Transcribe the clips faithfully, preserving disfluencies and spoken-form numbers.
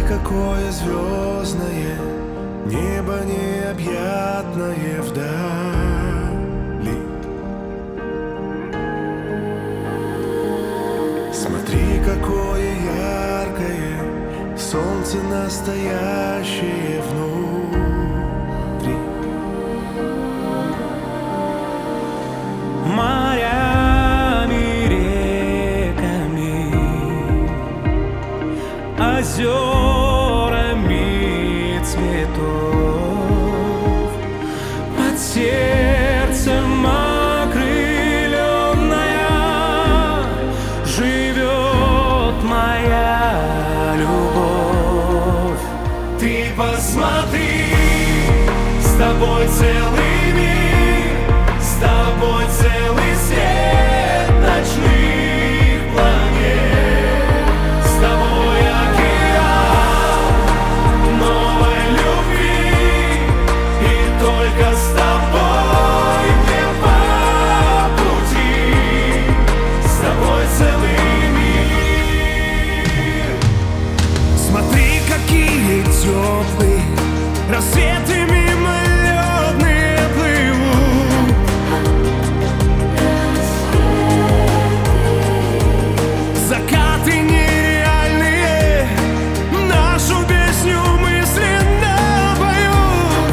какое звездное небо необъятное вдали. Смотри, какое яркое солнце настоящее внутри. Морями, реками, озерами цветов, под сердцем окрыленная живет моя любовь. Ты посмотри, с тобой целый мир, с тобой целый свет ночных планет, с тобой океан новой любви, и только с тобой мне по пути, с тобой целый мир. Смотри, какие теплые рассветы мимолетные плывут. Закаты нереальные нашу песню мысленно поют.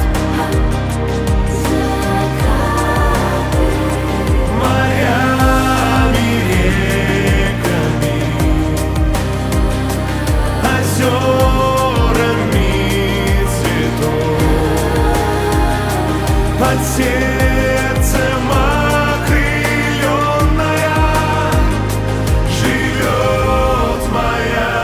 Морями, реками, озерами цветов, под сердцем окрыленная живет моя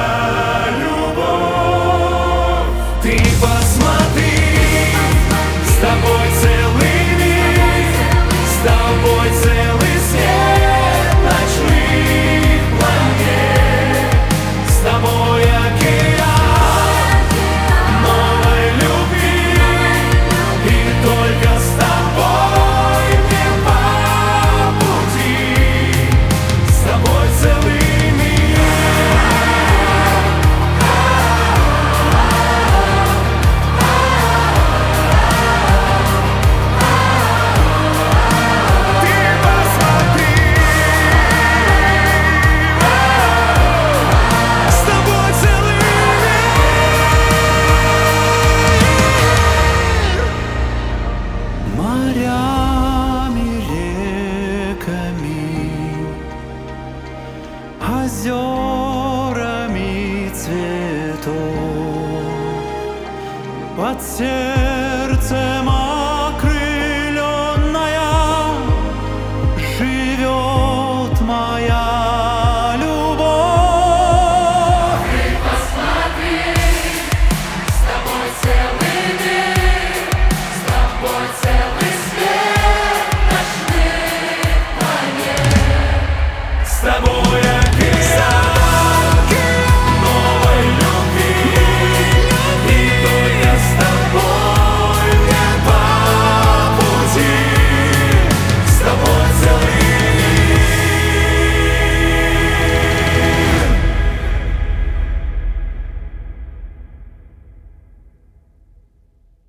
любовь. Ты посмотри, с тобой целый мир, с тобой целый свет ночных планет, с тобой океан новой любви, и только с тобой мне по пути, с тобой целый мир. Ты посмотри, с тобой целый мир. Морями, реками, озерами цветов, под сердцем